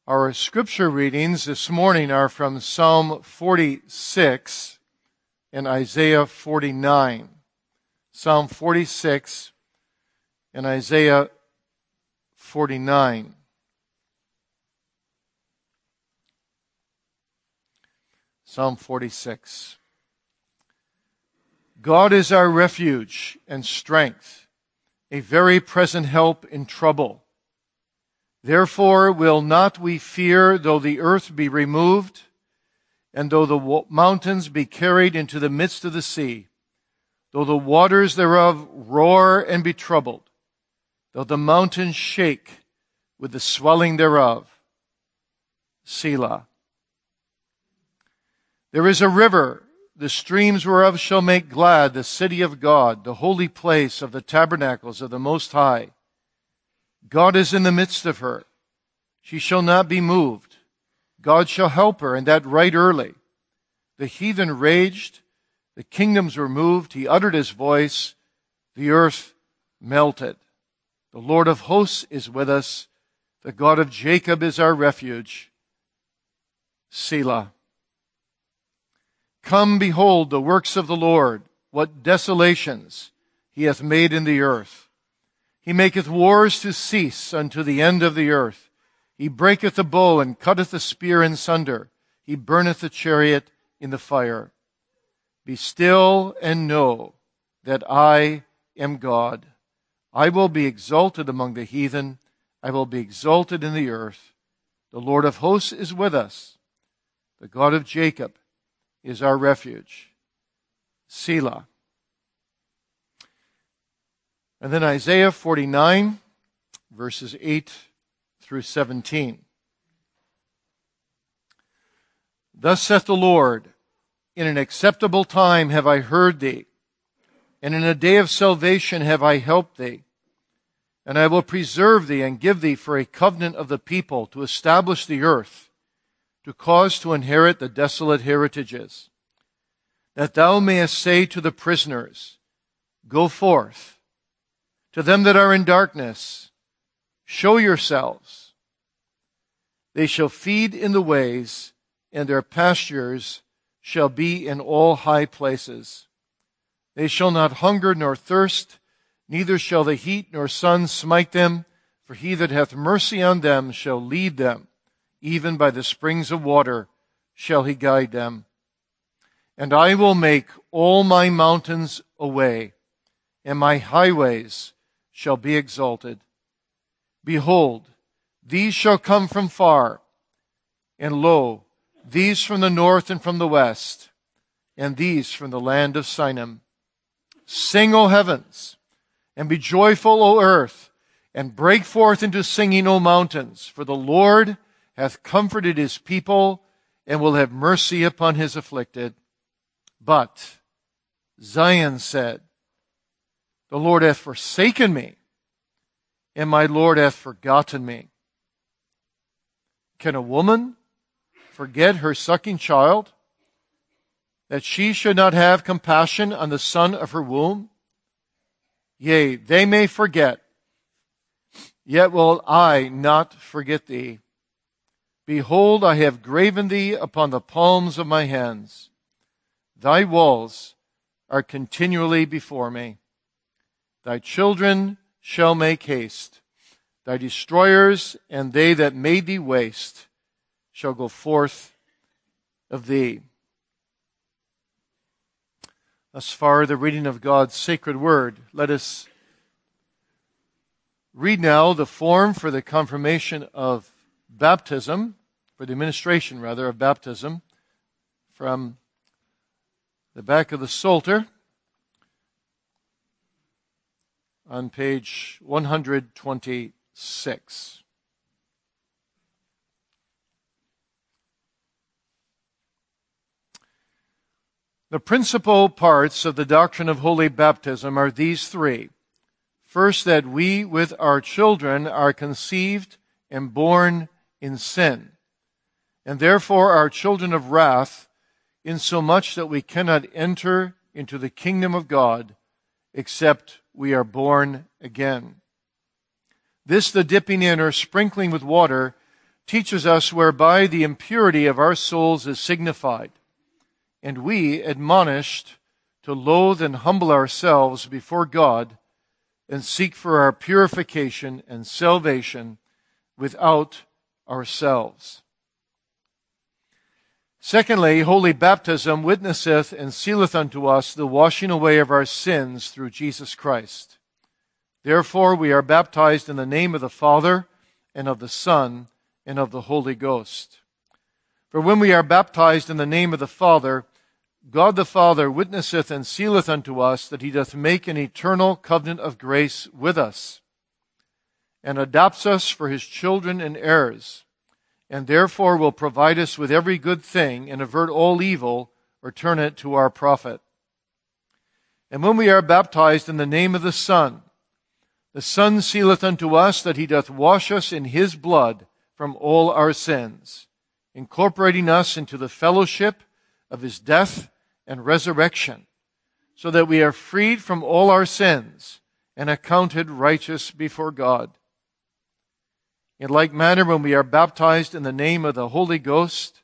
Our scripture readings this morning are from Psalm 46 and Isaiah 49. Psalm 46 and Isaiah 49. Psalm 46. God is our refuge and strength, a very present help in trouble. Therefore will not we fear, though the earth be removed, and though the mountains be carried into the midst of the sea, though the waters thereof roar and be troubled, though the mountains shake with the swelling thereof. Selah. There is a river, the streams whereof shall make glad the city of God, the holy place of the tabernacles of the Most High. God is in the midst of her. She shall not be moved. God shall help her, and that right early. The heathen raged, the kingdoms were moved. He uttered his voice, the earth melted. The Lord of hosts is with us. The God of Jacob is our refuge. Selah. Come, behold the works of the Lord, what desolations he hath made in the earth. He maketh wars to cease unto the end of the earth. He breaketh the bow and cutteth the spear in sunder. He burneth the chariot in the fire. Be still and know that I am God. I will be exalted among the heathen. I will be exalted in the earth. The Lord of hosts is with us. The God of Jacob is our refuge. Selah. And then Isaiah 49, verses 8 through 17. Thus saith the Lord, in an acceptable time have I heard thee, and in a day of salvation have I helped thee. And I will preserve thee and give thee for a covenant of the people to establish the earth, to cause to inherit the desolate heritages, that thou mayest say to the prisoners, Go forth. To them that are in darkness, show yourselves. They shall feed in the ways, and their pastures shall be in all high places. They shall not hunger nor thirst, neither shall the heat nor sun smite them, for he that hath mercy on them shall lead them, even by the springs of water shall he guide them. And I will make all my mountains a way, and my highways shall be exalted. Behold, these shall come from far, and lo, these from the north and from the west, and these from the land of Sinim. Sing, O heavens, and be joyful, O earth, and break forth into singing, O mountains, for the Lord hath comforted his people, and will have mercy upon his afflicted. But Zion said, The Lord hath forsaken me, and my Lord hath forgotten me. Can a woman forget her sucking child, that she should not have compassion on the son of her womb? Yea, they may forget, yet will I not forget thee. Behold, I have graven thee upon the palms of my hands. Thy walls are continually before me. Thy children shall make haste. Thy destroyers and they that made thee waste shall go forth of thee. Thus far, the reading of God's sacred word. Let us read now the form for the confirmation of baptism, for the administration, rather, of baptism, from the back of the Psalter on page 126. The principal parts of the doctrine of holy baptism are these three. First, that we with our children are conceived and born in sin, and therefore are children of wrath, insomuch that we cannot enter into the kingdom of God except we are born again. This the dipping in or sprinkling with water teaches us whereby the impurity of our souls is signified, and we admonished to loathe and humble ourselves before God and seek for our purification and salvation without ourselves. Secondly, holy baptism witnesseth and sealeth unto us the washing away of our sins through Jesus Christ. Therefore we are baptized in the name of the Father, and of the Son, and of the Holy Ghost. For when we are baptized in the name of the Father, God the Father witnesseth and sealeth unto us that he doth make an eternal covenant of grace with us, and adopts us for his children and heirs, and therefore will provide us with every good thing, and avert all evil, or turn it to our profit. And when we are baptized in the name of the Son sealeth unto us that he doth wash us in his blood from all our sins, incorporating us into the fellowship of his death and resurrection, so that we are freed from all our sins and accounted righteous before God. In like manner, when we are baptized in the name of the Holy Ghost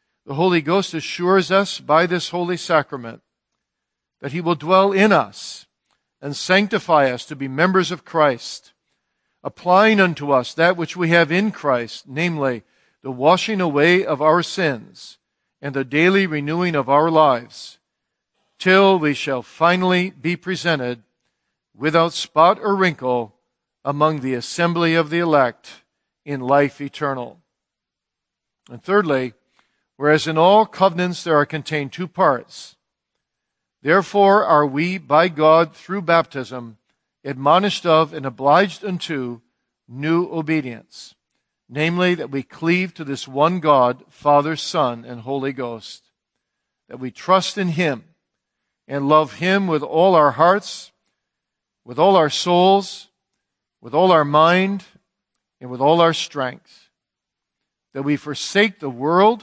assures us by this holy sacrament that he will dwell in us and sanctify us to be members of Christ, applying unto us that which we have in Christ, namely, the washing away of our sins and the daily renewing of our lives, till we shall finally be presented without spot or wrinkle among the assembly of the elect in life eternal. And thirdly, whereas in all covenants there are contained two parts, therefore are we by God through baptism admonished of and obliged unto new obedience, namely that we cleave to this one God, Father, Son, and Holy Ghost, that we trust in him and love him with all our hearts, with all our souls, with all our mind, and with all our strength, that we forsake the world,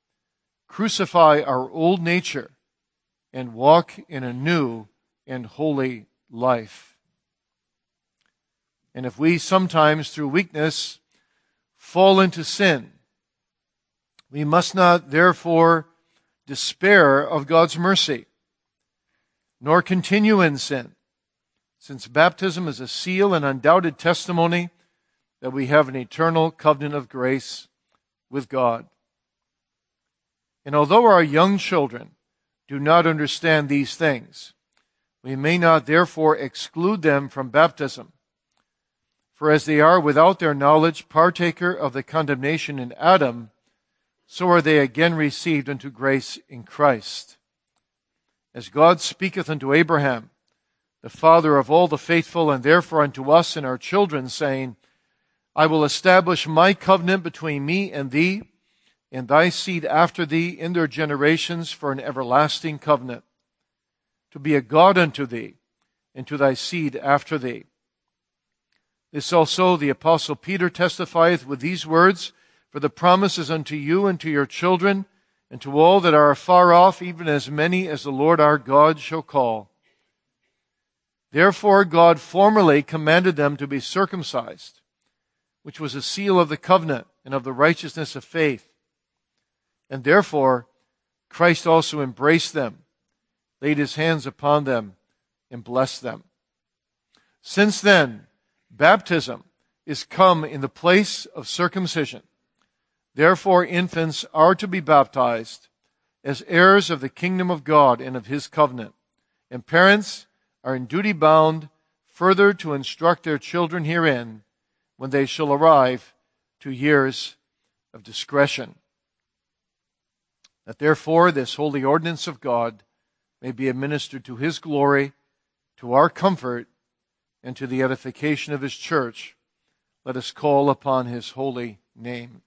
crucify our old nature, and walk in a new and holy life. And if we sometimes, through weakness, fall into sin, we must not therefore despair of God's mercy, nor continue in sin, since baptism is a seal and undoubted testimony that we have an eternal covenant of grace with God. And although our young children do not understand these things, we may not therefore exclude them from baptism. For as they are without their knowledge partaker of the condemnation in Adam, so are they again received unto grace in Christ. As God speaketh unto Abraham, the father of all the faithful, and therefore unto us and our children, saying, I will establish my covenant between me and thee, and thy seed after thee in their generations for an everlasting covenant, to be a God unto thee, and to thy seed after thee. This also the Apostle Peter testifieth with these words, for the promise is unto you and to your children, and to all that are afar off, even as many as the Lord our God shall call. Therefore God formerly commanded them to be circumcised, which was a seal of the covenant and of the righteousness of faith. And therefore Christ also embraced them, laid his hands upon them, and blessed them. Since then, baptism is come in the place of circumcision. Therefore infants are to be baptized as heirs of the kingdom of God and of his covenant. And parents are in duty bound further to instruct their children herein when they shall arrive to years of discretion. That therefore this holy ordinance of God may be administered to his glory, to our comfort, and to the edification of his church, let us call upon his holy name.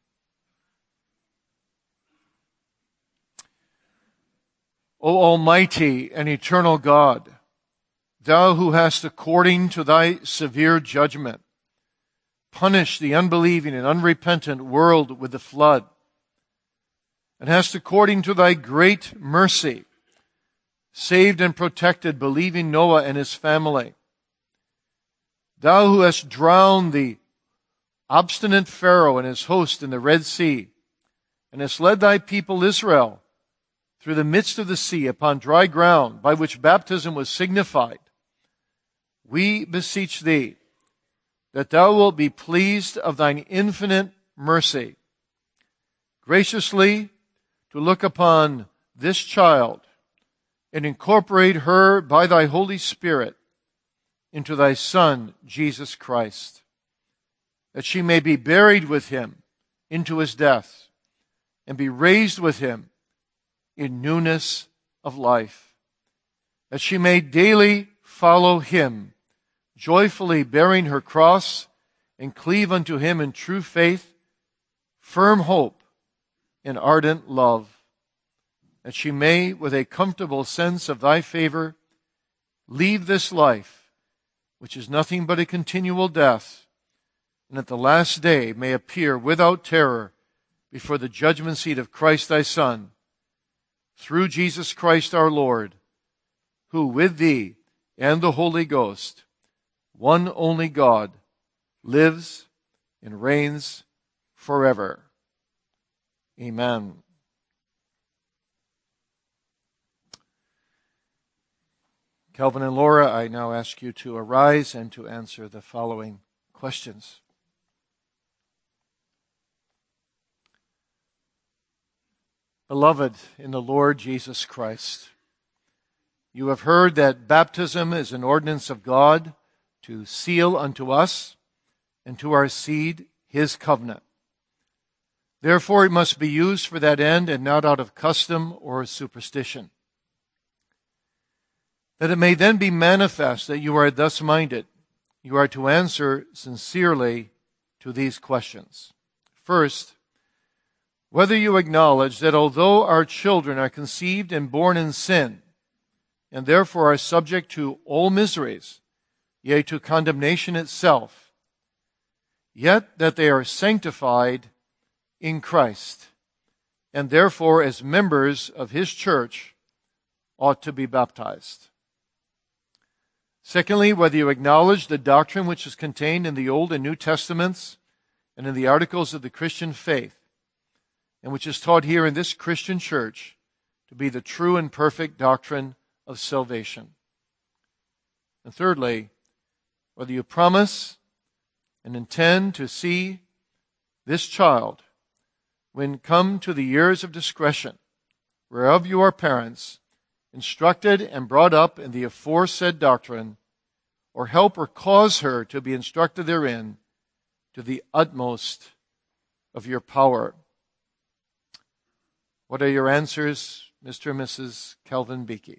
O Almighty and eternal God, thou who hast, according to thy severe judgment, punished the unbelieving and unrepentant world with the flood, and hast, according to thy great mercy, saved and protected believing Noah and his family, thou who hast drowned the obstinate Pharaoh and his host in the Red Sea, and hast led thy people Israel through the midst of the sea upon dry ground, by which baptism was signified, we beseech thee that thou wilt be pleased of thine infinite mercy, graciously to look upon this child and incorporate her by thy Holy Spirit into thy Son, Jesus Christ, that she may be buried with him into his death and be raised with him in newness of life, that she may daily follow him, joyfully bearing her cross, and cleave unto him in true faith, firm hope, and ardent love, that she may, with a comfortable sense of thy favor, leave this life, which is nothing but a continual death, and at the last day may appear without terror before the judgment seat of Christ thy Son, through Jesus Christ our Lord, who with thee and the Holy Ghost, one only God, lives and reigns forever. Amen. Calvin and Laura, I now ask you to arise and to answer the following questions. Beloved in the Lord Jesus Christ, you have heard that baptism is an ordinance of God to seal unto us and to our seed his covenant. Therefore it must be used for that end and not out of custom or superstition. That it may then be manifest that you are thus minded, you are to answer sincerely to these questions. First, whether you acknowledge that although our children are conceived and born in sin, and therefore are subject to all miseries, yea, to condemnation itself, yet that they are sanctified in Christ, and therefore as members of his church ought to be baptized. Secondly, whether you acknowledge the doctrine which is contained in the Old and New Testaments and in the articles of the Christian faith, and which is taught here in this Christian church to be the true and perfect doctrine of salvation. And thirdly, whether you promise and intend to see this child, when come to the years of discretion, whereof you are parents, instructed and brought up in the aforesaid doctrine, or help or cause her to be instructed therein to the utmost of your power. What are your answers, Mr. and Mrs. Calvin Beakey?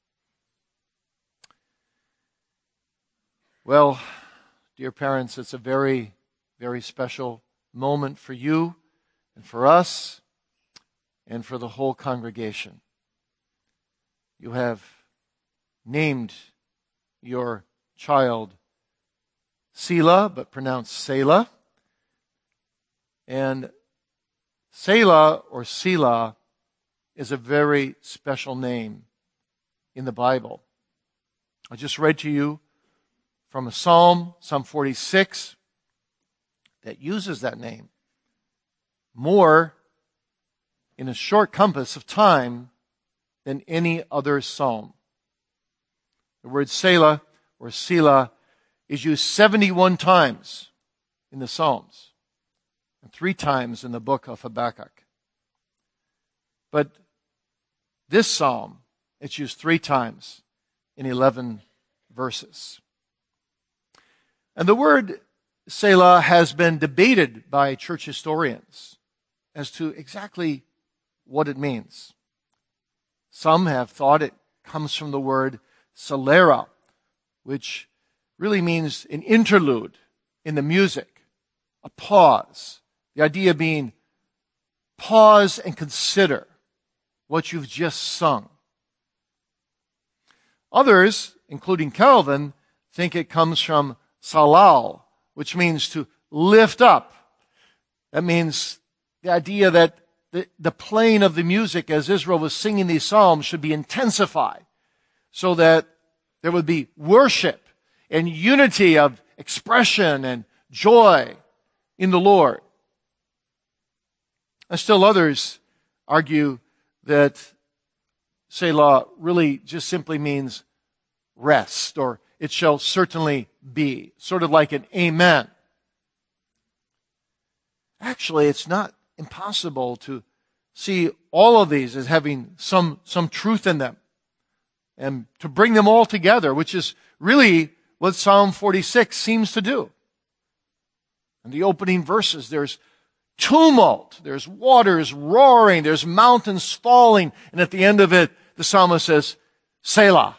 Well, dear parents, it's a very, very special moment for you and for us and for the whole congregation. You have named your child Selah, but pronounced Selah. And Selah or Selah is a very special name in the Bible. I just read to you from a Psalm 46, that uses that name more in a short compass of time than any other psalm. The word Selah or Selah is used 71 times in the Psalms and 3 times in the book of Habakkuk. But this psalm, it's used 3 times in 11 verses. And the word Selah has been debated by church historians as to exactly what it means. Some have thought it comes from the word Solera, which really means an interlude in the music, a pause. The idea being pause and consider what you've just sung. Others, including Calvin, think it comes from Salal, which means to lift up. That means the idea that the playing of the music as Israel was singing these psalms should be intensified so that there would be worship and unity of expression and joy in the Lord. And still others argue that Selah really just simply means rest, or it shall certainly be, sort of like an amen. Actually, it's not impossible to see all of these as having some truth in them, and to bring them all together, which is really what Psalm 46 seems to do. In the opening verses, there's tumult, there's waters roaring, there's mountains falling, and at the end of it, the psalmist says, Selah.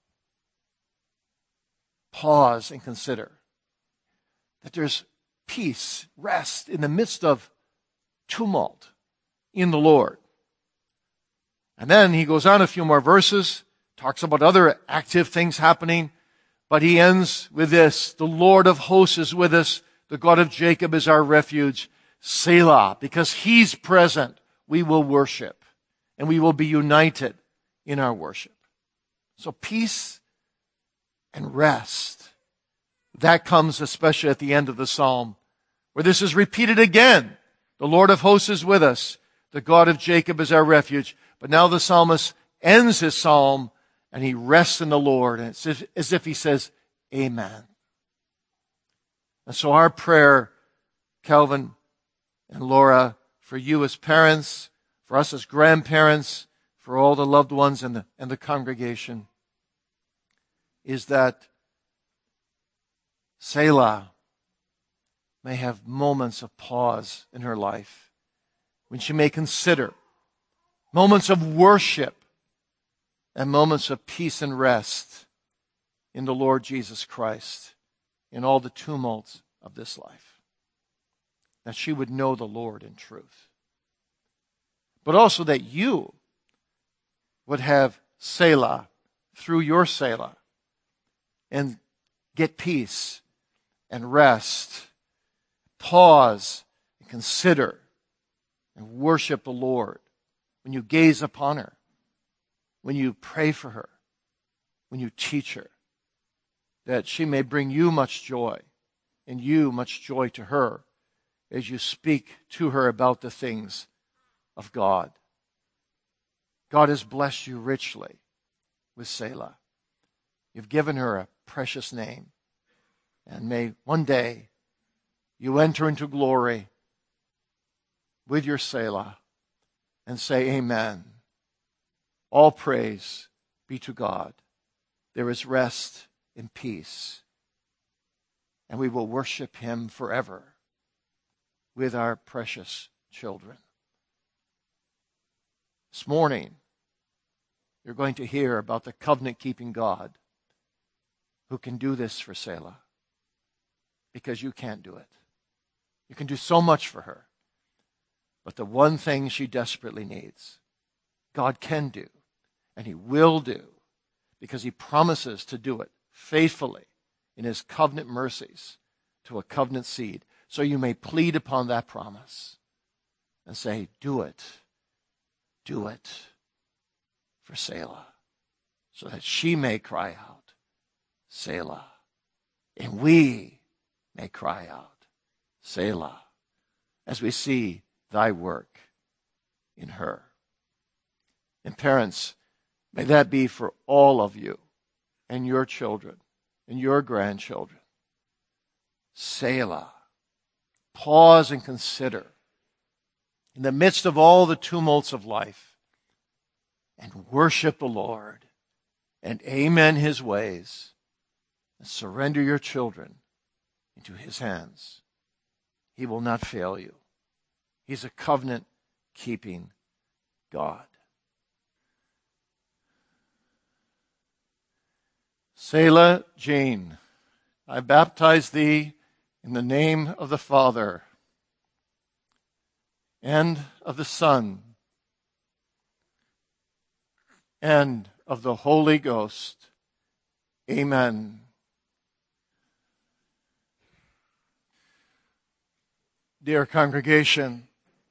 Pause and consider that there's peace, rest in the midst of tumult in the Lord. And then he goes on a few more verses, talks about other active things happening, but he ends with this: the Lord of hosts is with us, the God of Jacob is our refuge, Selah. Because He's present, we will worship, and we will be united in our worship. So peace and rest, that comes especially at the end of the psalm, where this is repeated again. The Lord of hosts is with us, the God of Jacob is our refuge. But now the psalmist ends his psalm and he rests in the Lord, and it's as if he says, Amen. And so our prayer, Calvin and Laura, for you as parents, for us as grandparents, for all the loved ones and the congregation, is that Selah may have moments of pause in her life, when she may consider moments of worship and moments of peace and rest in the Lord Jesus Christ, in all the tumults of this life. That she would know the Lord in truth. But also that you would have Selah through your Selah, and get peace and rest, pause and consider and worship the Lord when you gaze upon her, when you pray for her, when you teach her, that she may bring you much joy and you much joy to her as you speak to her about the things of God. God has blessed you richly with Selah. You've given her a precious name. And may one day you enter into glory with your Selah and say, Amen. All praise be to God. There is rest and peace. And we will worship Him forever with our precious children. This morning, you're going to hear about the covenant-keeping God who can do this for Selah, because you can't do it. You can do so much for her, but the one thing she desperately needs, God can do, and He will do, because He promises to do it faithfully in His covenant mercies to a covenant seed. So you may plead upon that promise and say, do it for Selah, so that she may cry out, Selah, and we may cry out, Selah, as we see thy work in her. And parents, may that be for all of you and your children and your grandchildren. Selah. Pause and consider in the midst of all the tumults of life, and worship the Lord and amen His ways, and surrender your children into His hands. He will not fail you. He's a covenant-keeping God. Selah Jane, I baptize thee in the name of the Father and of the Son and of the Holy Ghost. Amen. Dear congregation,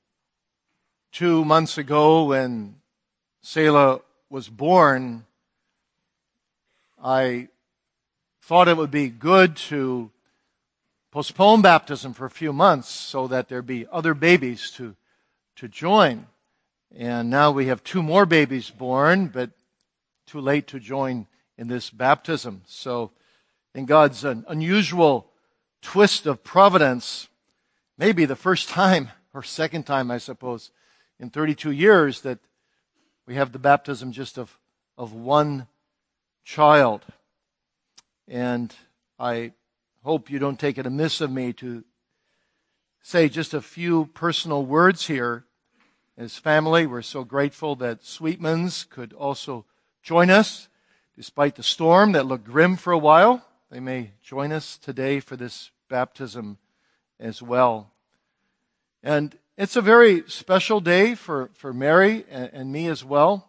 2 months ago when Selah was born, I thought it would be good to postpone baptism for a few months so that there be other babies to join. And now we have 2 more babies born, but too late to join in this baptism. So in God's unusual twist of providence, maybe the first time, or second time, I suppose, in 32 years that we have the baptism just of one child. And I hope you don't take it amiss of me to say just a few personal words here. As family, we're so grateful that Sweetmans could also join us, despite the storm that looked grim for a while. They may join us today for this baptism as well. And it's a very special day for Mary and me as well.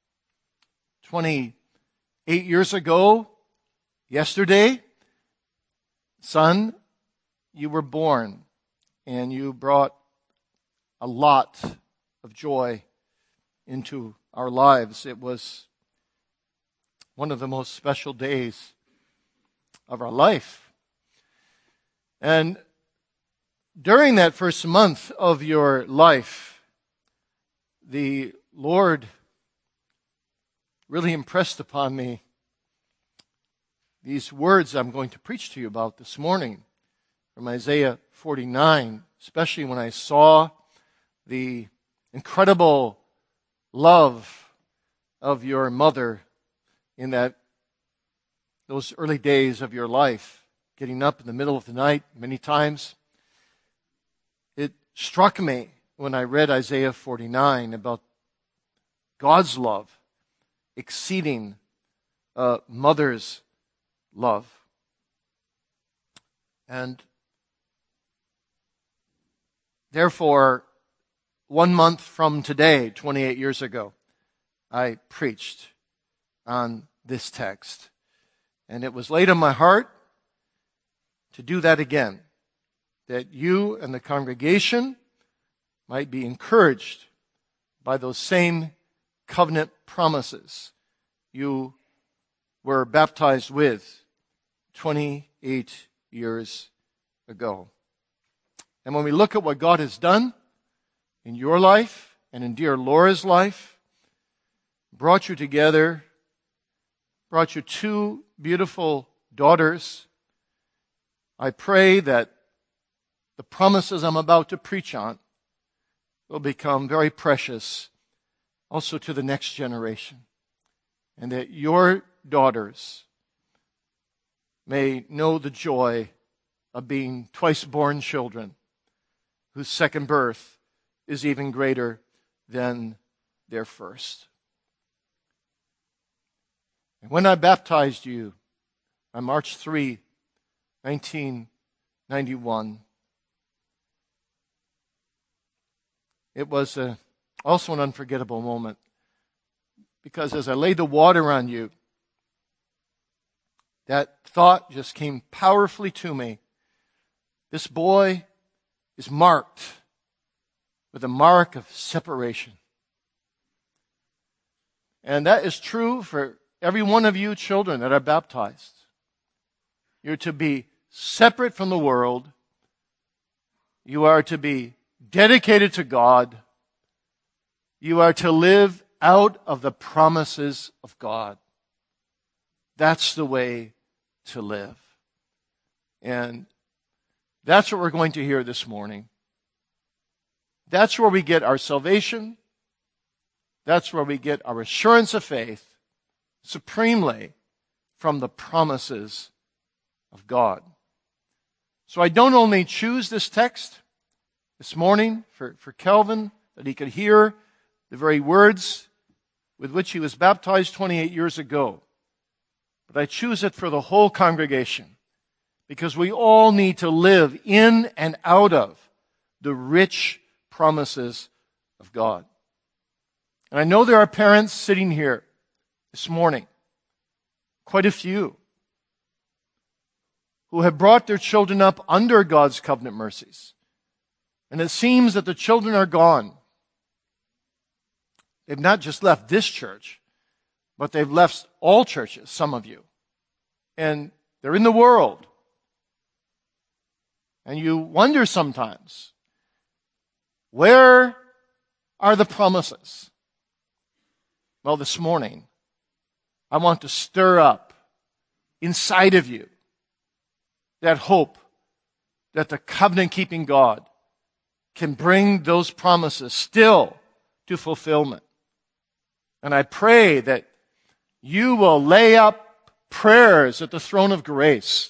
28 years ago, yesterday, son, you were born, and you brought a lot of joy into our lives. It was one of the most special days of our life. And during that first month of your life, the Lord really impressed upon me these words I'm going to preach to you about this morning from Isaiah 49, especially when I saw the incredible love of your mother in those early days of your life, getting up in the middle of the night many times. It struck me when I read Isaiah 49 about God's love exceeding a mother's love. And therefore, 1 month from today, 28 years ago, I preached on this text. And it was laid on my heart to do that again, that you and the congregation might be encouraged by those same covenant promises you were baptized with 28 years ago. And when we look at what God has done in your life and in dear Laura's life, brought you together, brought you 2 beautiful daughters, I pray that the promises I'm about to preach on will become very precious also to the next generation, and that your daughters may know the joy of being twice-born children whose second birth is even greater than their first. And when I baptized you on March 3, 1991, it was also an unforgettable moment, because as I laid the water on you, that thought just came powerfully to me. This boy is marked with a mark of separation. And that is true for every one of you children that are baptized. You're to be separate from the world. You are to be dedicated to God. You are to live out of the promises of God. That's the way to live. And that's what we're going to hear this morning. That's where we get our salvation. That's where we get our assurance of faith, supremely from the promises of God. So I don't only choose this text this morning for Kelvin, that he could hear the very words with which he was baptized 28 years ago, but I choose it for the whole congregation, because we all need to live in and out of the rich promises of God. And I know there are parents sitting here this morning, quite a few, who have brought their children up under God's covenant mercies. And it seems that the children are gone. They've not just left this church, but they've left all churches, some of you. And they're in the world. And you wonder sometimes, where are the promises? Well, this morning, I want to stir up inside of you that hope that the covenant-keeping God can bring those promises still to fulfillment. And I pray that you will lay up prayers at the throne of grace.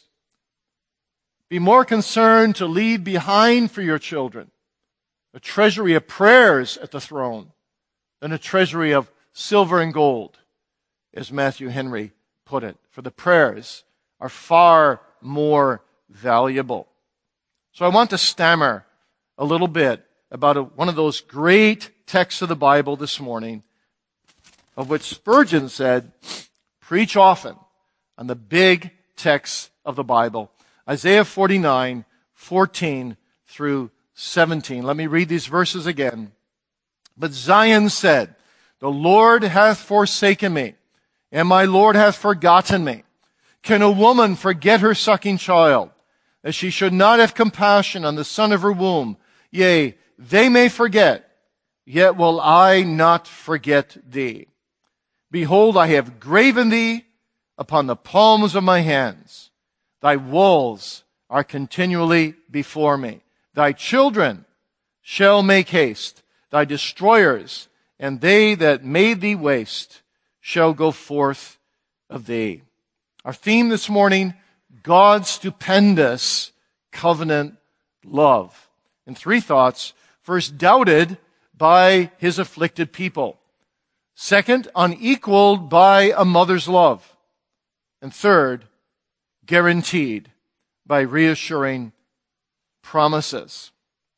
Be more concerned to leave behind for your children a treasury of prayers at the throne than a treasury of silver and gold, as Matthew Henry put it. For the prayers are far more valuable. So I want to stammer a little bit about one of those great texts of the Bible this morning, of which Spurgeon said, preach often on the big texts of the Bible. Isaiah 49, 14 through 17. Let me read these verses again. But Zion said, the Lord hath forsaken me, and my Lord hath forgotten me. Can a woman forget her sucking child, that she should not have compassion on the son of her womb? Yea, they may forget, yet will I not forget thee. Behold, I have graven thee upon the palms of my hands. Thy walls are continually before me. Thy children shall make haste. Thy destroyers and they that made thee waste shall go forth of thee. Our theme this morning, God's stupendous covenant love. And three thoughts. First, doubted by his afflicted people. Second, unequaled by a mother's love. And third, guaranteed by reassuring promises.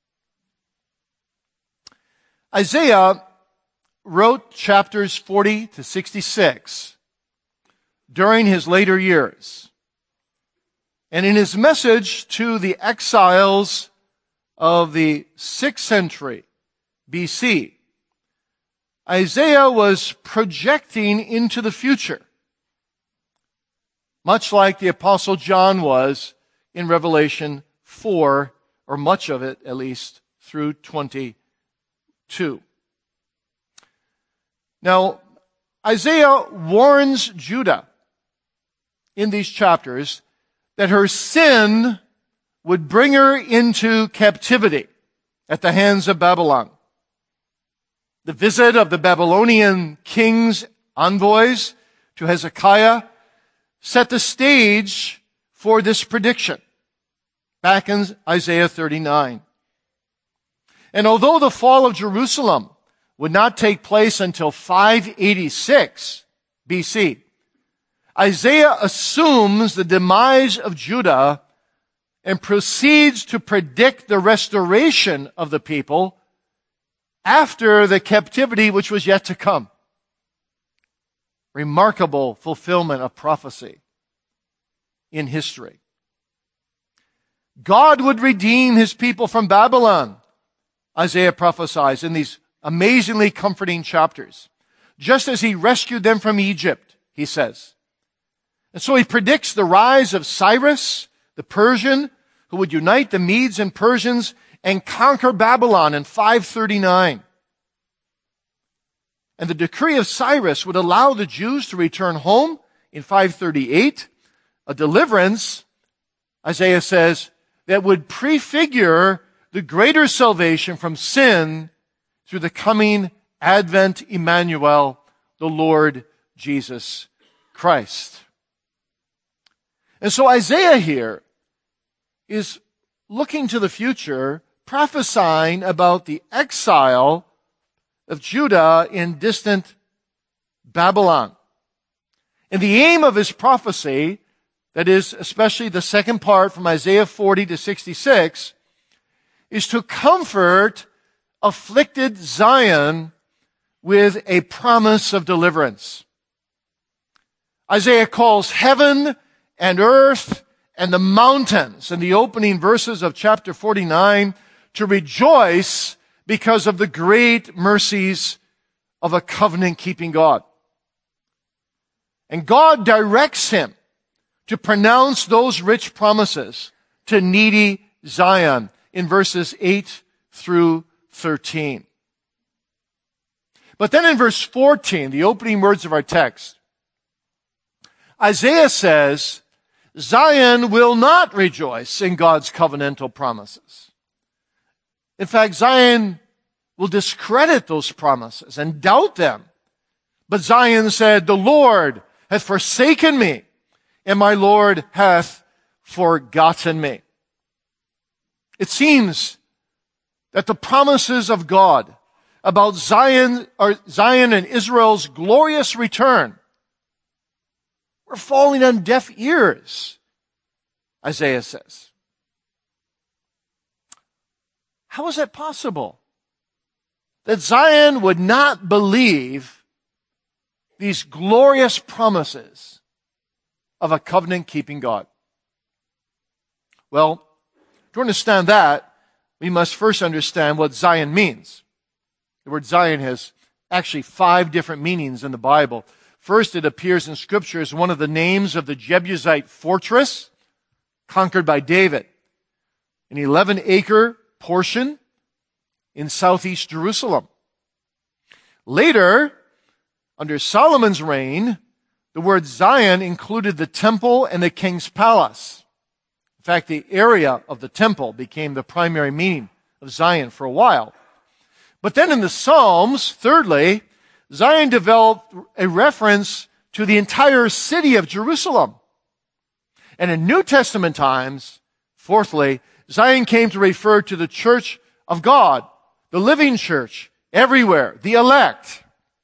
Isaiah wrote chapters 40 to 66 during his later years. And in his message to the exiles of the 6th century BC, Isaiah was projecting into the future, much like the Apostle John was in Revelation 4, or much of it at least, through 22. Now, Isaiah warns Judah in these chapters that her sin would bring her into captivity at the hands of Babylon. The visit of the Babylonian king's envoys to Hezekiah set the stage for this prediction back in Isaiah 39. And although the fall of Jerusalem would not take place until 586 BC, Isaiah assumes the demise of Judah and proceeds to predict the restoration of the people after the captivity which was yet to come. Remarkable fulfillment of prophecy in history. God would redeem his people from Babylon, Isaiah prophesies in these amazingly comforting chapters, just as he rescued them from Egypt, he says. And so he predicts the rise of Cyrus, the Persian, who would unite the Medes and Persians and conquer Babylon in 539. And the decree of Cyrus would allow the Jews to return home in 538, a deliverance, Isaiah says, that would prefigure the greater salvation from sin through the coming Advent Emmanuel, the Lord Jesus Christ. And so Isaiah here is looking to the future, prophesying about the exile of Judah in distant Babylon. And the aim of his prophecy, that is especially the second part from Isaiah 40 to 66, is to comfort afflicted Zion with a promise of deliverance. Isaiah calls heaven and earth and the mountains in the opening verses of chapter 49 to rejoice because of the great mercies of a covenant-keeping God. And God directs him to pronounce those rich promises to needy Zion in verses 8 through 13. But then in verse 14, the opening words of our text, Isaiah says, Zion will not rejoice in God's covenantal promises. In fact, Zion will discredit those promises and doubt them. But Zion said, the Lord hath forsaken me, and my Lord hath forgotten me. It seems that the promises of God about Zion and Israel's glorious return were falling on deaf ears, Isaiah says. How is that possible? That Zion would not believe these glorious promises of a covenant-keeping God? Well, to understand that, we must first understand what Zion means. The word Zion has actually 5 different meanings in the Bible. First, it appears in Scripture as one of the names of the Jebusite fortress conquered by David, an 11-acre portion in southeast Jerusalem. Later, under Solomon's reign, the word Zion included the temple and the king's palace. In fact, the area of the temple became the primary meaning of Zion for a while. But then in the Psalms, thirdly, Zion developed a reference to the entire city of Jerusalem. And in New Testament times, fourthly, Zion came to refer to the church of God, the living church, everywhere, the elect.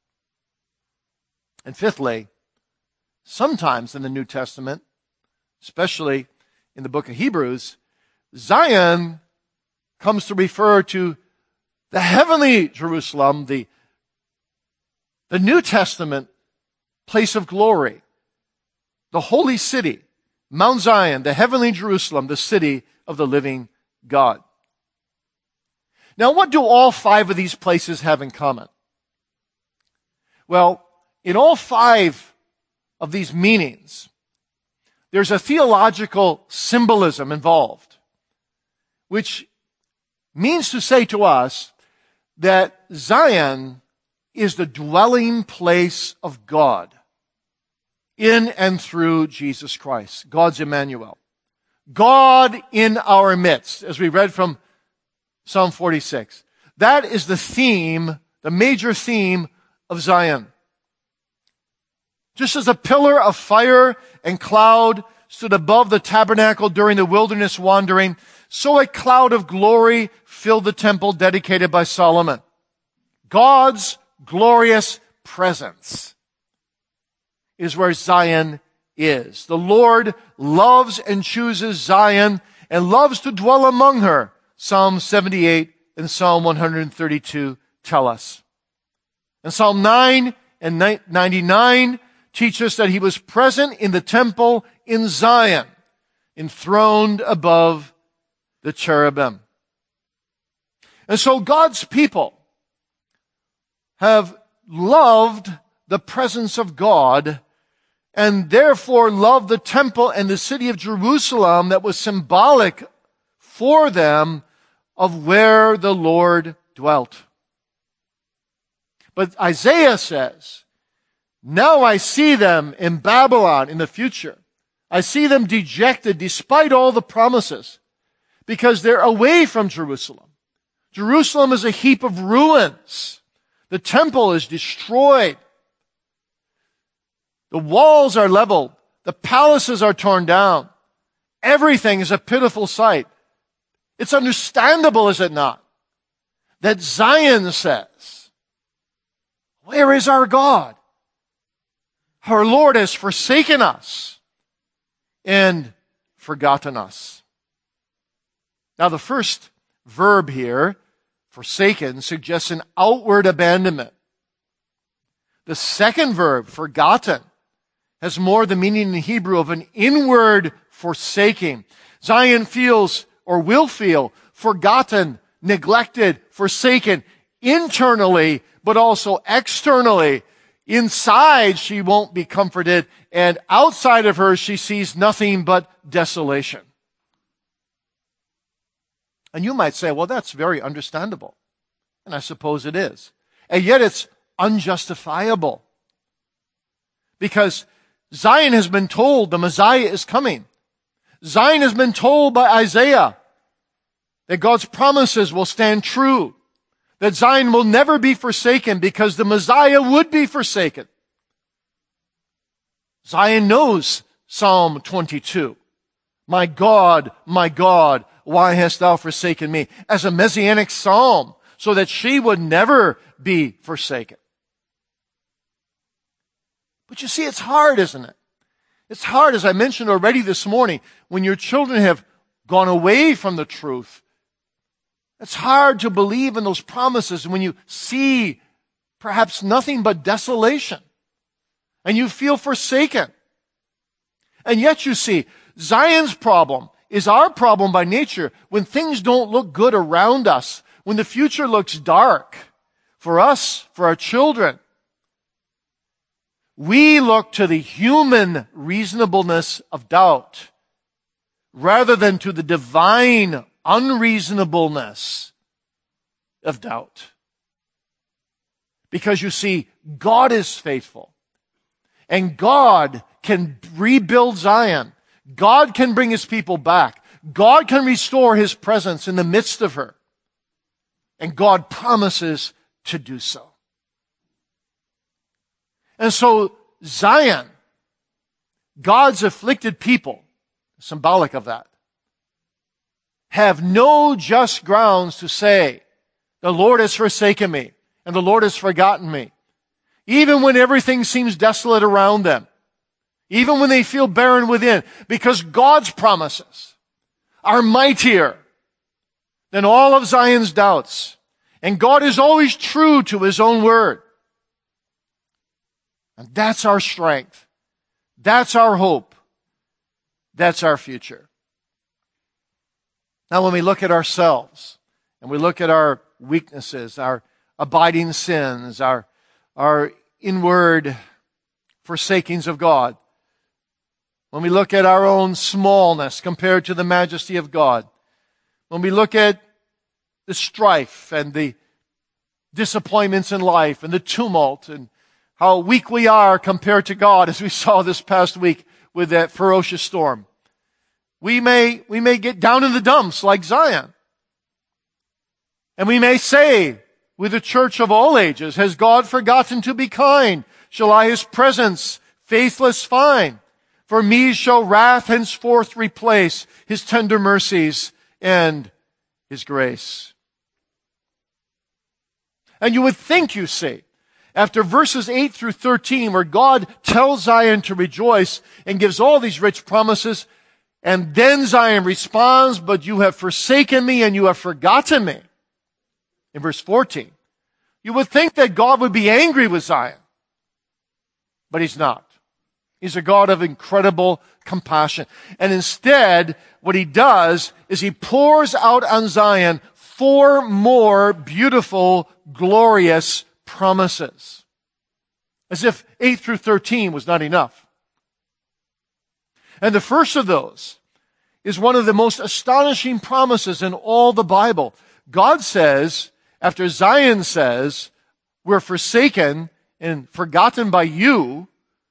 And fifthly, sometimes in the New Testament, especially in the book of Hebrews, Zion comes to refer to the heavenly Jerusalem, the New Testament place of glory, the holy city, Mount Zion, the heavenly Jerusalem, the city of the living God. Now, what do all 5 of these places have in common? Well, in all 5 of these meanings, there's a theological symbolism involved, which means to say to us that Zion is the dwelling place of God in and through Jesus Christ, God's Emmanuel. God in our midst, as we read from Psalm 46. That is the theme, the major theme of Zion. Just as a pillar of fire and cloud stood above the tabernacle during the wilderness wandering, so a cloud of glory filled the temple dedicated by Solomon. God's glorious presence is where Zion is. The Lord loves and chooses Zion and loves to dwell among her. Psalm 78 and Psalm 132 tell us. And Psalm 9 and 99 teach us that he was present in the temple in Zion, enthroned above the cherubim. And so God's people have loved the presence of God and therefore loved the temple and the city of Jerusalem that was symbolic for them of where the Lord dwelt. But Isaiah says, now I see them in Babylon in the future. I see them dejected despite all the promises because they're away from Jerusalem. Jerusalem is a heap of ruins. The temple is destroyed. The walls are leveled. The palaces are torn down. Everything is a pitiful sight. It's understandable, is it not, that Zion says, where is our God? Our Lord has forsaken us and forgotten us. Now, the first verb here, forsaken, suggests an outward abandonment. The second verb, forgotten, has more the meaning in Hebrew of an inward forsaking. Zion feels or will feel forgotten, neglected, forsaken, internally, but also externally. Inside, she won't be comforted, and outside of her, she sees nothing but desolation. And you might say, well, that's very understandable. And I suppose it is. And yet it's unjustifiable. Because Zion has been told the Messiah is coming. Zion has been told by Isaiah that God's promises will stand true. That Zion will never be forsaken because the Messiah would be forsaken. Zion knows Psalm 22. My God, why hast thou forsaken me? As a messianic psalm, so that she would never be forsaken. But you see, it's hard, isn't it? It's hard, as I mentioned already this morning, when your children have gone away from the truth. It's hard to believe in those promises when you see perhaps nothing but desolation. And you feel forsaken. And yet you see, Zion's problem is our problem by nature. When things don't look good around us, when the future looks dark for us, for our children, we look to the human reasonableness of doubt rather than to the divine unreasonableness of doubt. Because you see, God is faithful. And God can rebuild Zion. God can bring His people back. God can restore His presence in the midst of her. And God promises to do so. And so Zion, God's afflicted people, symbolic of that, have no just grounds to say, the Lord has forsaken me and the Lord has forgotten me. Even when everything seems desolate around them. Even when they feel barren within. Because God's promises are mightier than all of Zion's doubts. And God is always true to His own word. And that's our strength. That's our hope. That's our future. Now when we look at ourselves, and we look at our weaknesses, our abiding sins, our inward forsakings of God, when we look at our own smallness compared to the majesty of God, when we look at the strife and the disappointments in life and the tumult and how weak we are compared to God, as we saw this past week with that ferocious storm, we may get down in the dumps like Zion. And we may say, with the church of all ages, has God forgotten to be kind? Shall I His presence faithless find? For me shall wrath henceforth replace His tender mercies and His grace. And you would think, you see, after verses 8 through 13, where God tells Zion to rejoice and gives all these rich promises, and then Zion responds, but you have forsaken me and you have forgotten me. In verse 14, you would think that God would be angry with Zion. But He's not. He's a God of incredible compassion. And instead, what He does is He pours out on Zion 4 more beautiful, glorious promises. As if 8 through 13 was not enough. And the first of those is one of the most astonishing promises in all the Bible. God says, after Zion says, we're forsaken and forgotten by you,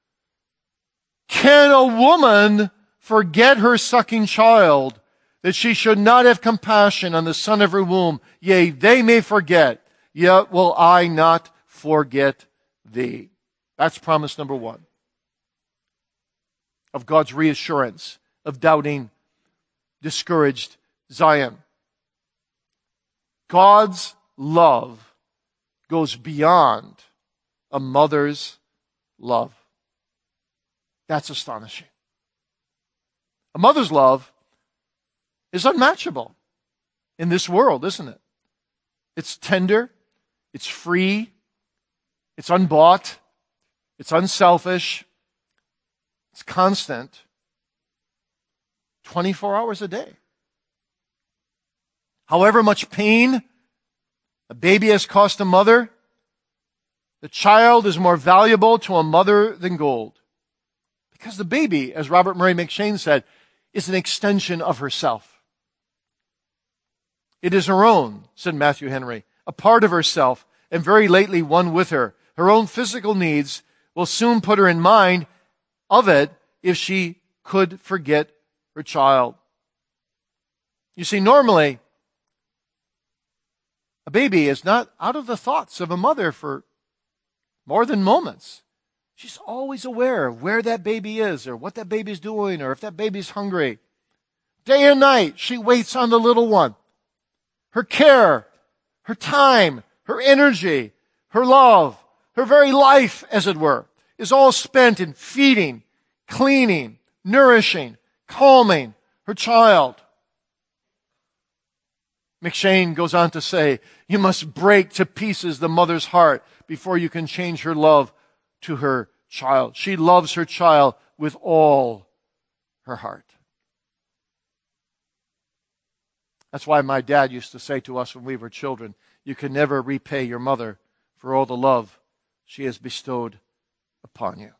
can a woman forget her sucking child, that she should not have compassion on the son of her womb? Yea, they may forget, yet will I not forget thee. That's promise number 1. Of God's reassurance of doubting, discouraged Zion. God's love goes beyond a mother's love. That's astonishing. A mother's love is unmatchable in this world, isn't it? It's tender, it's free, it's unbought, it's unselfish, it's constant, 24 hours a day. However much pain a baby has cost a mother, the child is more valuable to a mother than gold. Because the baby, as Robert Murray McCheyne said, is an extension of herself. It is her own, said Matthew Henry, a part of herself, and very lately one with her. Her own physical needs will soon put her in mind of it if she could forget her child. You see, normally, a baby is not out of the thoughts of a mother for more than moments. She's always aware of where that baby is, or what that baby's doing, or if that baby's hungry. Day and night, she waits on the little one. Her care, her time, her energy, her love, her very life, as it were, is all spent in feeding, cleaning, nourishing, calming her child. McShane goes on to say, you must break to pieces the mother's heart before you can change her love to her child. She loves her child with all her heart. That's why my dad used to say to us when we were children, you can never repay your mother for all the love she has bestowed upon you.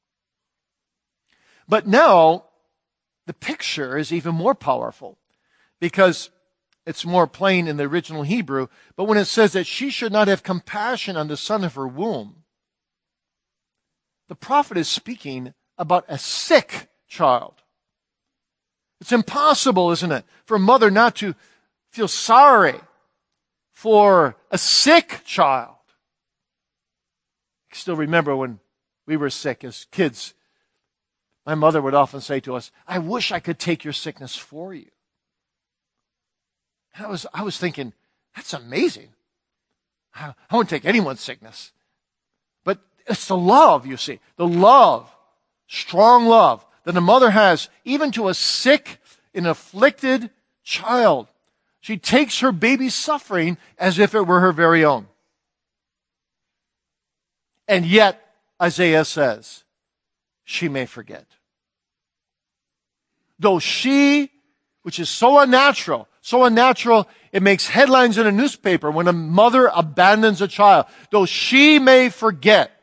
But now, the picture is even more powerful because it's more plain in the original Hebrew. But when it says that she should not have compassion on the son of her womb, the prophet is speaking about a sick child. It's impossible, isn't it, for a mother not to feel sorry for a sick child. I still remember when we were sick as kids, my mother would often say to us, I wish I could take your sickness for you. I was thinking, that's amazing. I won't take anyone's sickness. But it's the love, you see. The love, strong love, that a mother has, even to a sick and afflicted child. She takes her baby's suffering as if it were her very own. And yet, Isaiah says, she may forget. Though she, which is so unnatural, it makes headlines in a newspaper when a mother abandons a child. Though she may forget,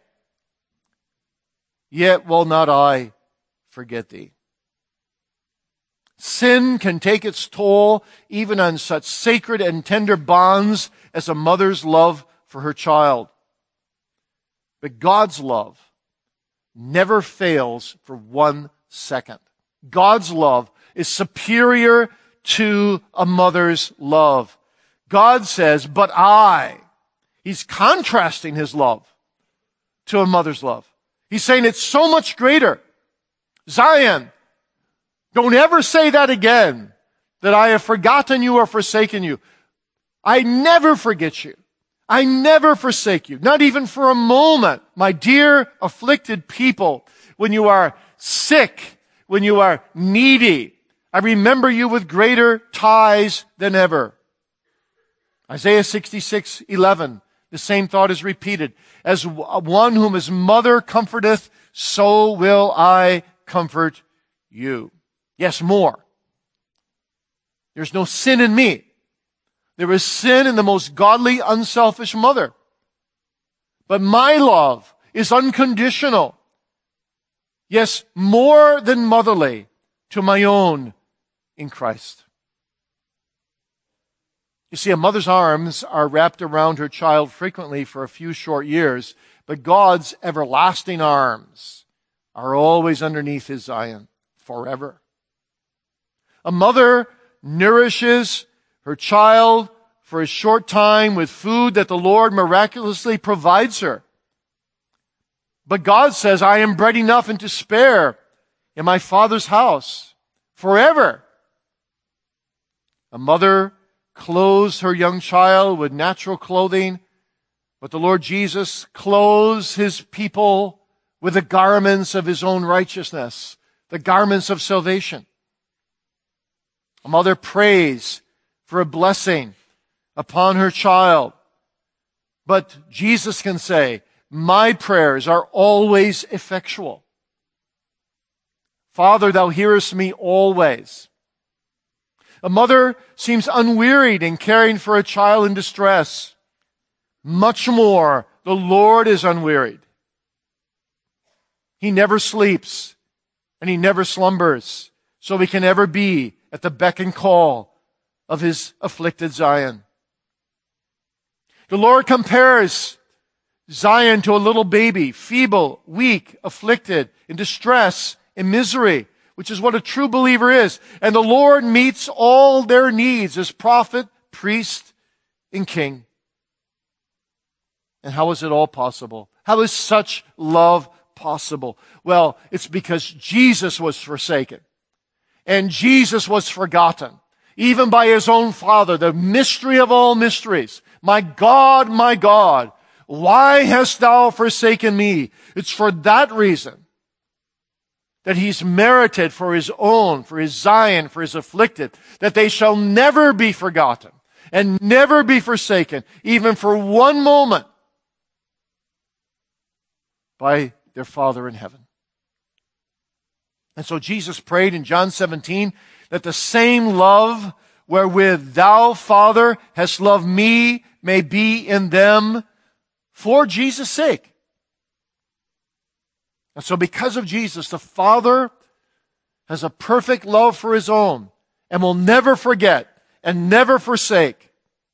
yet will not I forget thee. Sin can take its toll even on such sacred and tender bonds as a mother's love for her child. But God's love never fails for 1 second. God's love is superior to a mother's love. God says, but I. He's contrasting his love to a mother's love. He's saying it's so much greater. Zion, don't ever say that again, that I have forgotten you or forsaken you. I never forget you. I never forsake you, not even for a moment. My dear afflicted people, when you are sick, when you are needy, I remember you with greater ties than ever. Isaiah 66:11, the same thought is repeated. As one whom his mother comforteth, so will I comfort you. Yes, more. There's no sin in me. There is sin in the most godly, unselfish mother. But my love is unconditional. Yes, more than motherly to my own in Christ. You see, a mother's arms are wrapped around her child frequently for a few short years, but God's everlasting arms are always underneath his Zion forever. A mother nourishes her child for a short time with food that the Lord miraculously provides her. But God says, I am bread enough and to spare in my Father's house forever. A mother clothes her young child with natural clothing, but the Lord Jesus clothes his people with the garments of his own righteousness, the garments of salvation. A mother prays for a blessing upon her child. But Jesus can say, my prayers are always effectual. Father, thou hearest me always. A mother seems unwearied in caring for a child in distress. Much more, the Lord is unwearied. He never sleeps and he never slumbers, so he can ever be at the beck and call of His afflicted Zion. The Lord compares Zion to a little baby, feeble, weak, afflicted, in distress, in misery, which is what a true believer is. And the Lord meets all their needs as prophet, priest, and king. And how is it all possible? How is such love possible? Well, it's because Jesus was forsaken. And Jesus was forgotten. Even by His own Father, the mystery of all mysteries. My God, why hast thou forsaken me? It's for that reason that He's merited for His own, for His Zion, for His afflicted, that they shall never be forgotten and never be forsaken, even for one moment, by their Father in heaven. And so Jesus prayed in John 17 that the same love wherewith thou, Father, hast loved me may be in them for Jesus' sake. And so because of Jesus, the Father has a perfect love for His own and will never forget and never forsake.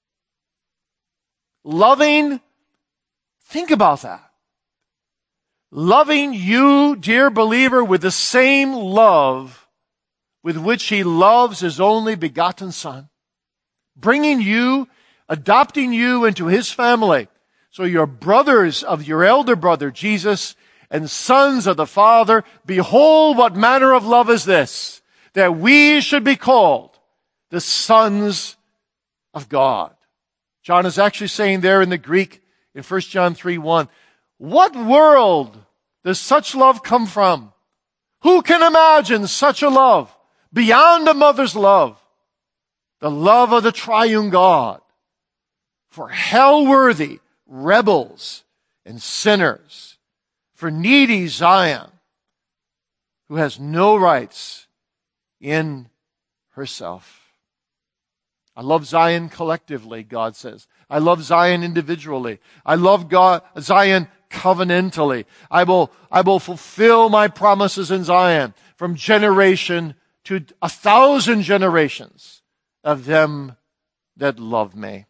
Loving, think about that. Loving you, dear believer, with the same love with which He loves His only begotten Son. Bringing you, adopting you into His family. So you're brothers of your elder brother, Jesus, and sons of the Father. Behold, what manner of love is this, that we should be called the sons of God. John is actually saying there in the Greek, in 1 John 3:1, what world does such love come from? Who can imagine such a love beyond a mother's love? The love of the triune God for hell-worthy rebels and sinners, for needy Zion, who has no rights in herself. I love Zion collectively, God says. I love Zion individually. I love Zion covenantally. I will fulfill my promises in Zion from generation to 1,000 generations of them that love me.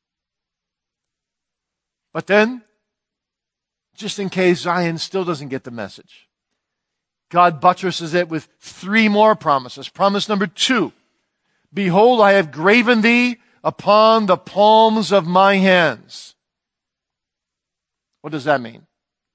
But then, just in case Zion still doesn't get the message, God buttresses it with 3 more promises. Promise number 2, behold, I have graven thee upon the palms of my hands. What does that mean?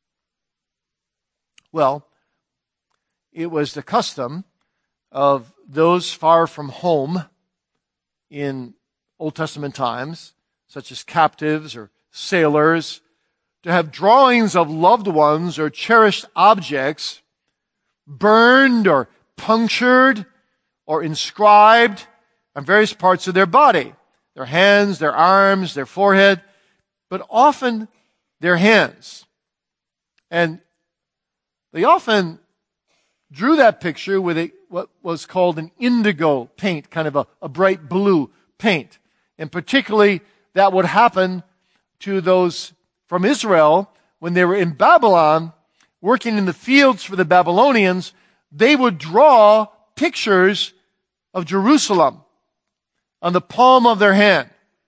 Well, it was the custom of those far from home in Old Testament times, such as captives or sailors, to have drawings of loved ones or cherished objects burned or punctured or inscribed on various parts of their body. Their hands, their arms, their forehead, but often their hands. And they often drew that picture with what was called an indigo paint, kind of a bright blue paint. And particularly that would happen to those from Israel when they were in Babylon, working in the fields for the Babylonians. They would draw pictures of Jerusalem on the palm of their hand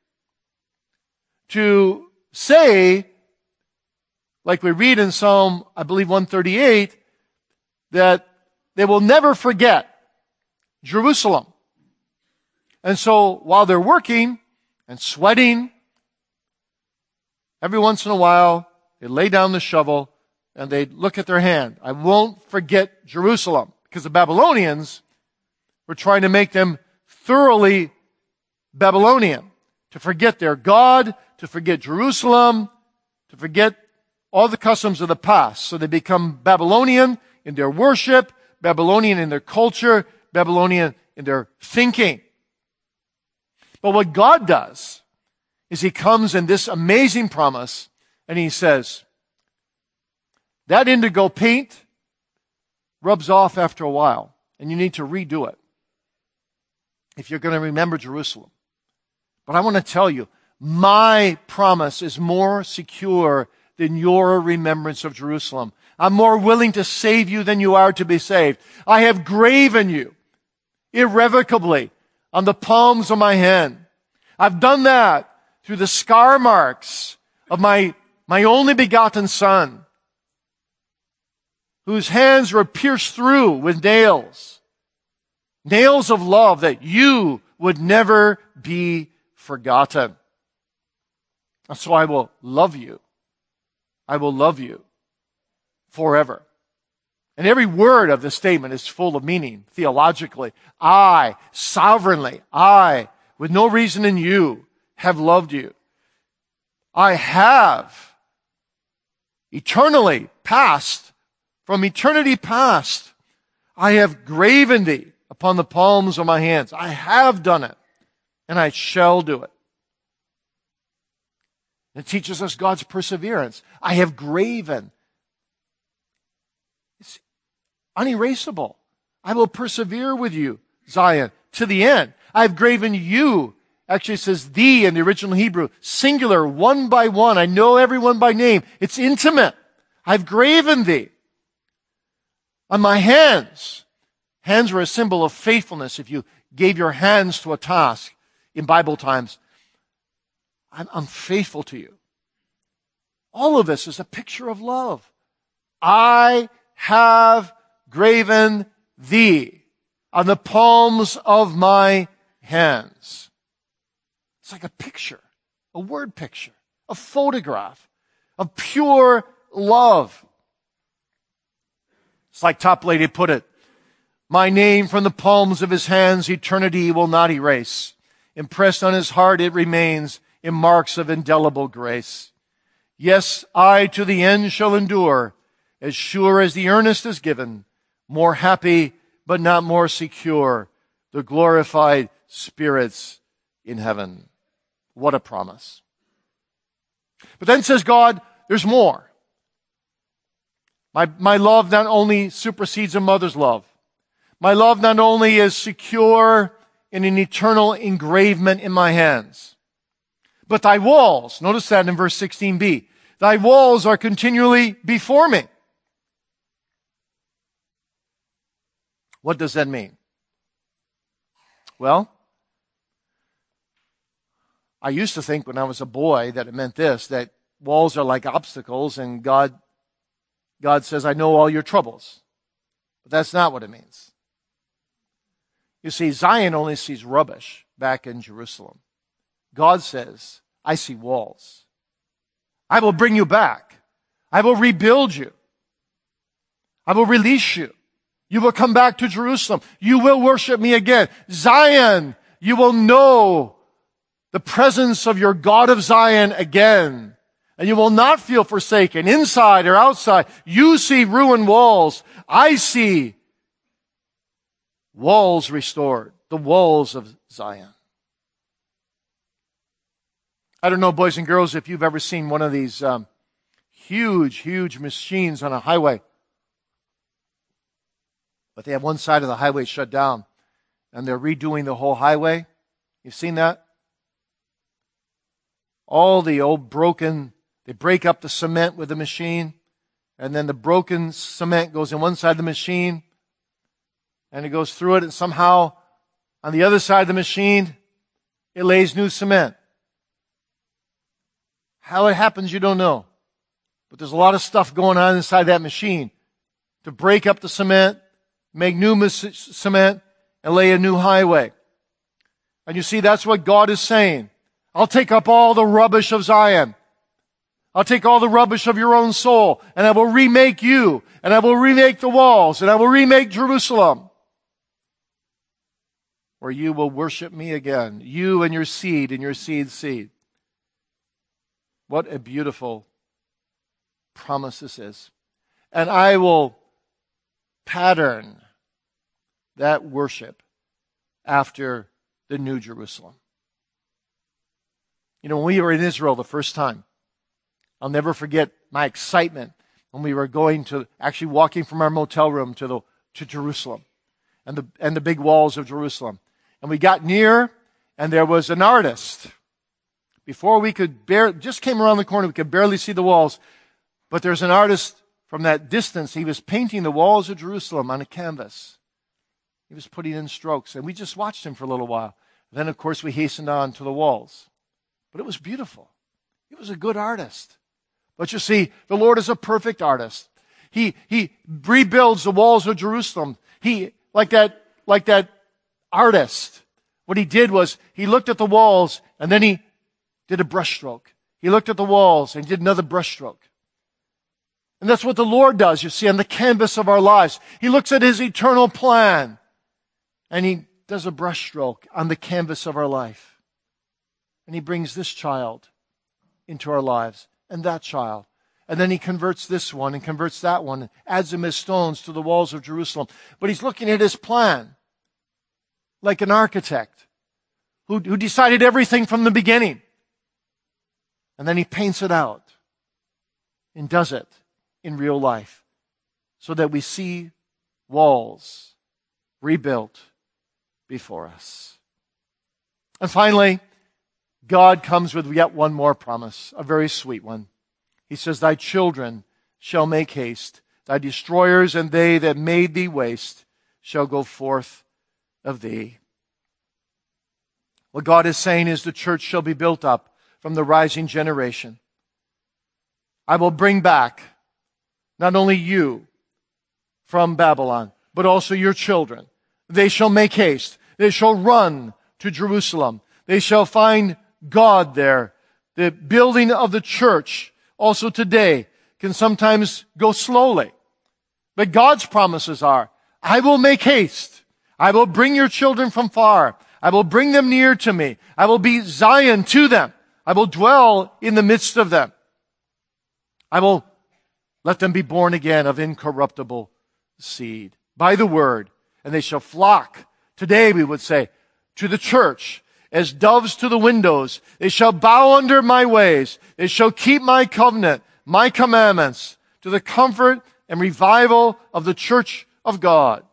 to say, like we read in Psalm, I believe 138, that they will never forget Jerusalem. And so while they're working and sweating, every once in a while they lay down the shovel and they look at their hand. I won't forget Jerusalem, because the Babylonians were trying to make them thoroughly Babylonian, to forget their God, to forget Jerusalem, to forget all the customs of the past. So they become Babylonian in their worship, Babylonian in their culture, Babylonian in their thinking. But what God does is He comes in this amazing promise and He says, that indigo paint rubs off after a while and you need to redo it if you're going to remember Jerusalem. But I want to tell you, my promise is more secure than your remembrance of Jerusalem. I'm more willing to save you than you are to be saved. I have graven you irrevocably on the palms of my hand. I've done that through the scar marks of my only begotten Son, whose hands were pierced through with nails. Nails of love, that you would never be forgotten. And so I will love you. I will love you forever. And every word of this statement is full of meaning theologically. I, sovereignly, I, with no reason in you, have loved you. I have eternally past, from eternity past, I have graven thee upon the palms of my hands. I have done it, and I shall do it. It teaches us God's perseverance. I have graven. It's unerasable. I will persevere with you, Zion, to the end. I have graven you. Actually, it says thee in the original Hebrew. Singular, one by one. I know everyone by name. It's intimate. I've graven thee on my hands. Hands were a symbol of faithfulness. If you gave your hands to a task in Bible times, I'm faithful to you. All of this is a picture of love. I have graven thee on the palms of my hands. It's like a picture, a word picture, a photograph of pure love. It's like Toplady put it, my name from the palms of his hands eternity will not erase. Impressed on his heart it remains in marks of indelible grace. Yes, I to the end shall endure, as sure as the earnest is given, more happy but not more secure, the glorified spirits in heaven. What a promise. But then says God, there's more. My love not only supersedes a mother's love. My love not only is secure in an eternal engravement in my hands, but thy walls, notice that in verse 16b, thy walls are continually before me. What does that mean? Well, I used to think when I was a boy that it meant this, that walls are like obstacles and God says, I know all your troubles. But that's not what it means. You see, Zion only sees rubbish back in Jerusalem. God says, I see walls. I will bring you back. I will rebuild you. I will release you. You will come back to Jerusalem. You will worship me again. Zion, you will know the presence of your God of Zion again. And you will not feel forsaken, inside or outside. You see ruined walls. I see walls restored. The walls of Zion. I don't know, boys and girls, if you've ever seen one of these huge machines on a highway. But they have one side of the highway shut down. And they're redoing the whole highway. You've seen that? All the old broken, they break up the cement with the machine. And then the broken cement goes in one side of the machine. And it goes through it. And somehow, on the other side of the machine, it lays new cement. How it happens, you don't know. But there's a lot of stuff going on inside that machine to break up the cement, make new cement, and lay a new highway. And you see, that's what God is saying. I'll take up all the rubbish of Zion. I'll take all the rubbish of your own soul, and I will remake you, and I will remake the walls, and I will remake Jerusalem, where you will worship me again, you and your seed and your seed's seed. What a beautiful promise this is. And I will pattern that worship after the New Jerusalem. You know, when we were in Israel the first time, I'll never forget my excitement when we were going to, actually walking from our motel room to Jerusalem and the big walls of Jerusalem. And we got near, and there was an artist. Before we could just came around the corner, we could barely see the walls. But there's an artist from that distance. He was painting the walls of Jerusalem on a canvas. He was putting in strokes, and we just watched him for a little while. Then, of course, we hastened on to the walls. But it was beautiful. He was a good artist. But you see, the Lord is a perfect artist. He rebuilds the walls of Jerusalem. He, like that artist, what he did was he looked at the walls and then he did a brushstroke. He looked at the walls and did another brushstroke. And that's what the Lord does, you see, on the canvas of our lives. He looks at His eternal plan and He does a brushstroke on the canvas of our life. And He brings this child into our lives and that child. And then He converts this one and converts that one, and adds them as stones to the walls of Jerusalem. But He's looking at His plan like an architect who decided everything from the beginning. And then He paints it out and does it in real life so that we see walls rebuilt before us. And finally, God comes with yet one more promise, a very sweet one. He says, "Thy children shall make haste. Thy destroyers and they that made thee waste shall go forth of thee." What God is saying is the church shall be built up from the rising generation. I will bring back not only you from Babylon, but also your children. They shall make haste. They shall run to Jerusalem. They shall find God there. The building of the church also today can sometimes go slowly. But God's promises are, I will make haste. I will bring your children from far. I will bring them near to me. I will be Zion to them. I will dwell in the midst of them. I will let them be born again of incorruptible seed by the word. And they shall flock, today we would say, to the church as doves to the windows. They shall bow under my ways. They shall keep my covenant, my commandments, to the comfort and revival of the church of God.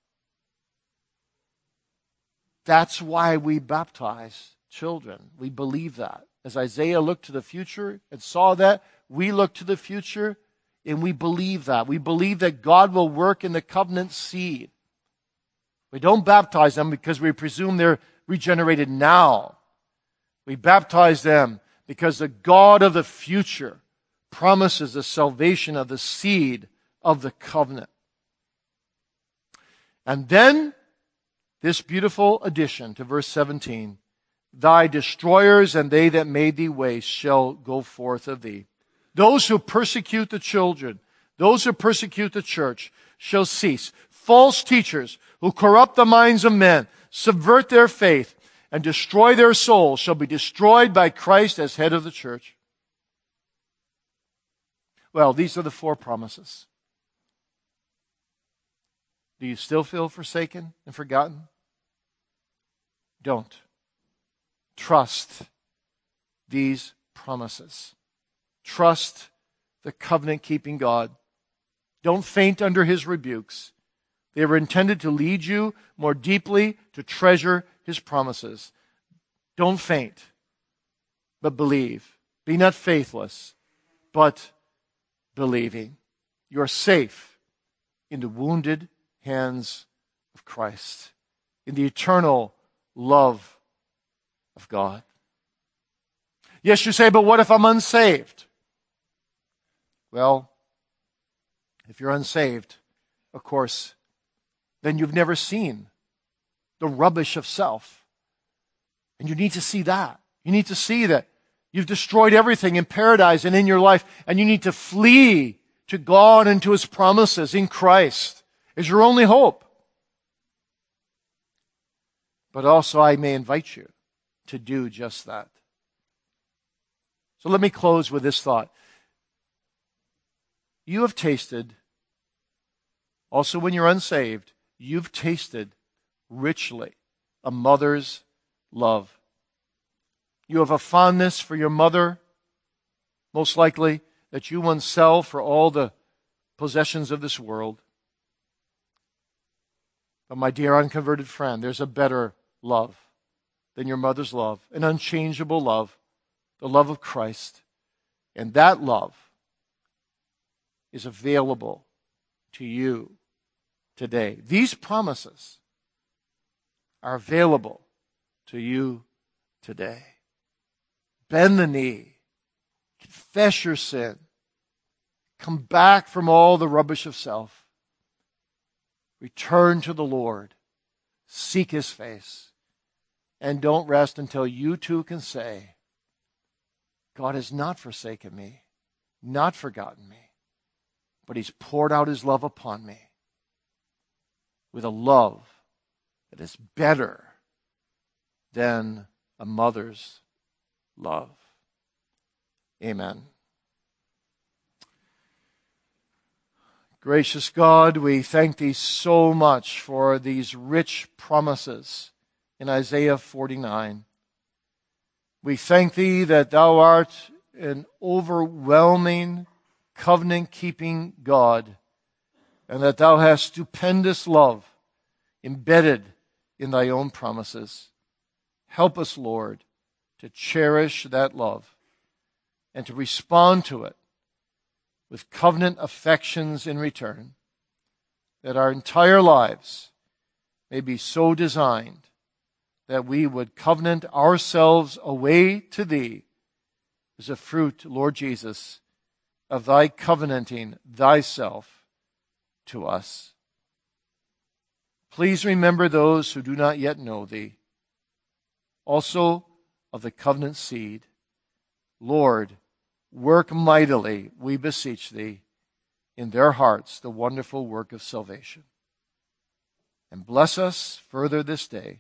That's why we baptize children. We believe that. As Isaiah looked to the future and saw that, we look to the future and we believe that. We believe that God will work in the covenant seed. We don't baptize them because we presume they're regenerated now. We baptize them because the God of the future promises the salvation of the seed of the covenant. And then, this beautiful addition to verse 17, "Thy destroyers and they that made thee waste shall go forth of thee." Those who persecute the children, those who persecute the church, shall cease. False teachers who corrupt the minds of men, subvert their faith, and destroy their souls shall be destroyed by Christ as head of the church. Well, these are the four promises. Do you still feel forsaken and forgotten? Don't. Trust these promises. Trust the covenant-keeping God. Don't faint under His rebukes. They were intended to lead you more deeply to treasure His promises. Don't faint, but believe. Be not faithless, but believing. You are safe in the wounded hands of Christ, in the eternal love of God. Yes, you say, but what if I'm unsaved? Well, if you're unsaved, of course, then you've never seen the rubbish of self. And you need to see that. You need to see that you've destroyed everything in paradise and in your life, and you need to flee to God and to His promises in Christ as your only hope. But also I may invite you to do just that. So let me close with this thought. You have tasted, also when you're unsaved, you've tasted richly a mother's love. You have a fondness for your mother, most likely, that you once sell for all the possessions of this world. But my dear unconverted friend, there's a better love than your mother's love, an unchangeable love, the love of Christ. And that love is available to you today. These promises are available to you today. Bend the knee. Confess your sin. Come back from all the rubbish of self. Return to the Lord. Seek His face. And don't rest until you too can say, God has not forsaken me, not forgotten me, but He's poured out His love upon me with a love that is better than a mother's love. Amen. Gracious God, we thank Thee so much for these rich promises in Isaiah 49. We thank Thee that Thou art an overwhelming, covenant-keeping God, and that Thou hast stupendous love embedded in Thy own promises. Help us, Lord, to cherish that love and to respond to it with covenant affections in return, that our entire lives may be so designed that we would covenant ourselves away to Thee as a fruit, Lord Jesus, of Thy covenanting Thyself to us. Please remember those who do not yet know Thee, also of the covenant seed. Lord, work mightily, we beseech Thee, in their hearts the wonderful work of salvation. And bless us further this day.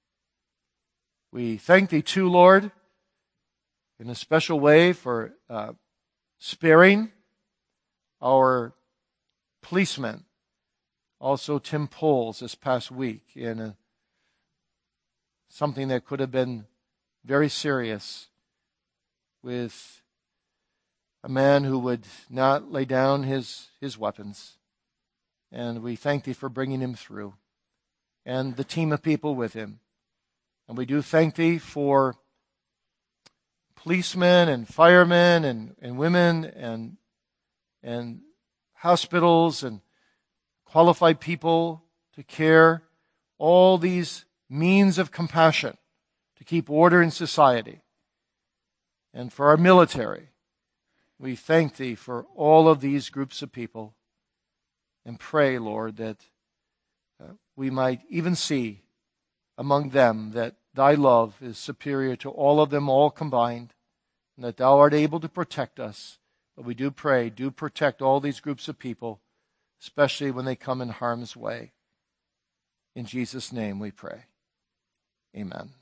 We thank Thee too, Lord, in a special way for sparing our policemen, also Tim Poles this past week, in something that could have been very serious, with a man who would not lay down his weapons. And we thank Thee for bringing him through, and the team of people with him. And we do thank Thee for policemen and firemen and women and hospitals and qualified people to care, all these means of compassion to keep order in society. And for our military, we thank Thee for all of these groups of people, and pray, Lord, that we might even see among them that Thy love is superior to all of them all combined, and that Thou art able to protect us. But we do pray, do protect all these groups of people, especially when they come in harm's way. In Jesus' name we pray. Amen.